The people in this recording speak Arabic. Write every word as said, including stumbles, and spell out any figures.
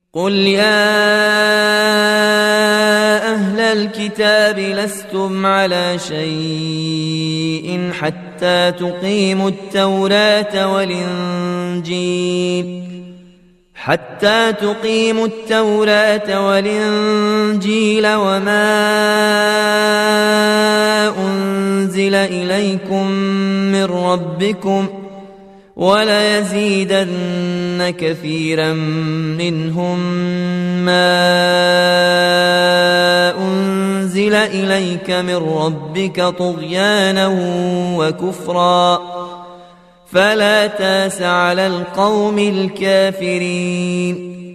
قل يا أهل الكتاب لستم على شيء حتى تقيموا التوراة والإنجيل حتى تقيموا التوراة والإنجيل وما أنزل إليكم من ربكم وليزيدن كثيرا منهم ما أنزل إليك من ربك طغيانا وكفرا فلا تاس على القوم الكافرين